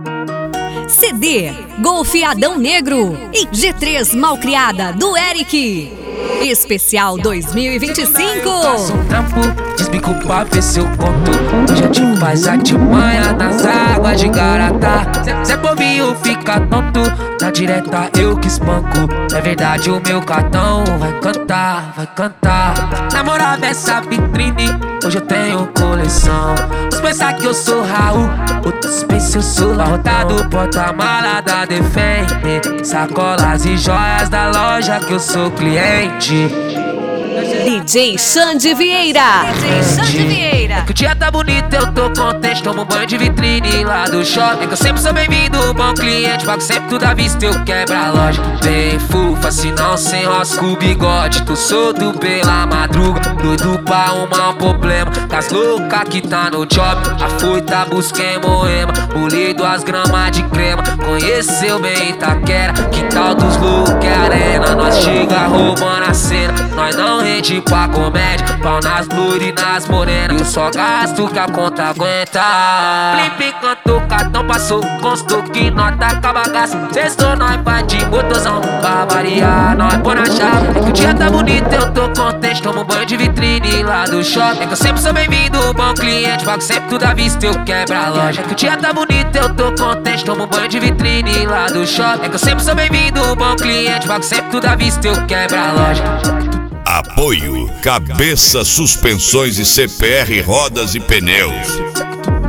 CD Golf Adão Negro e G3 Malcriada do Eric. Especial 2025. Faço um trampo, desbico pra ver se eu conto. Hoje a gente faz artimanha nas águas de Garatá. Zé Bobinho fica tonto, na direta eu que espanco. É verdade, o meu cartão vai cantar, vai cantar. Namorava essa vitrine, hoje eu tenho coleção. Uns pensar que eu sou Raul, outros pensam eu sou Lautado. Porta-mala da Defende, sacolas e joias da loja que eu sou cliente. DJ Xande Vieira. É que o dia tá bonito, eu tô contente. Tomo um banho de vitrine lá do shopping. É que eu sempre sou bem-vindo, um bom cliente. Pago sempre tudo à vista, eu quebro a loja. Bem fufa, se não sem rosca o bigode. Tô solto pela madruga, doido pra arrumar um problema. Das loucas que tá no job, a foita busca em Moema. Pulei 2 gramas de crema, conheceu bem Itaquera. Quintal dos loucos é arena, nós chega roubando a cena. Nós não rende pra comédia, pau nas loures e nas morenas. Eu só gasto que a conta aguenta. Flip enquanto o cartão passou, constou que nós tá com a bagaça. Sextou, nós vai de motorzão, pra variar, nós põe na chave. É que o dia tá bonito, eu tô contente. Tomo um banho de vitrine lá do shopping. É que eu sempre sou bem-vindo, um bom cliente. Pago sempre tudo à vista, eu quebro a loja. É que o dia tá bonito, eu tô contente. Tomo um banho de vitrine lá do shopping. É que eu sempre sou bem-vindo, um bom cliente. Pago sempre tudo à vista, eu quebro a loja. Apoio Cabeça Suspensões e CPR Rodas e Pneus.